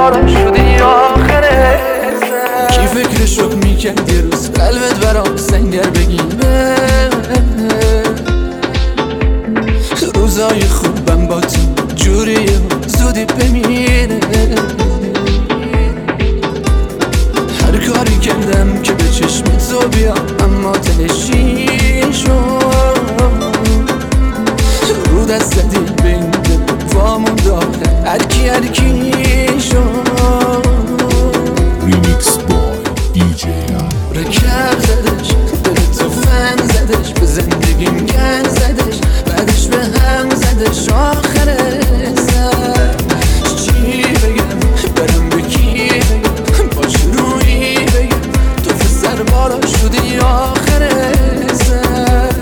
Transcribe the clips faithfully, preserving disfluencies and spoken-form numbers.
بارا شدی آخره کی فکرشو میکرد یه روز قلبت برام سنگر بگیره روزای خوبم با تو جوریه زودی بمیره هر کاری کردم که به چشم تو بیام اما تهشی شد رو دست زدی بین دل وامون داخل هرکی هرکی شد ریمیکس بای دی جی رکب زدش دل تو فن زدش به زندگیم گن زدش بعدش به هم زدش آخر سر چی بگم برم به کی بگم باش روی بگم تو پسر بارا شدی آخر سر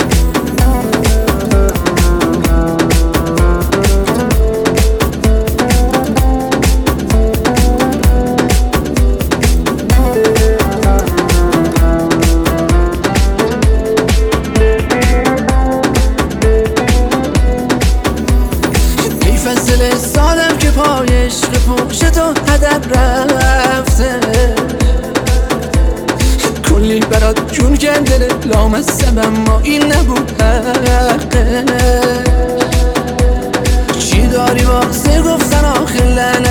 فصل سالم که پای عشق پوش تو هدر رفته کلی برات جون کرد دلت لامصب اما این نبود حقه چی داری واسه گفتن آخر لعنت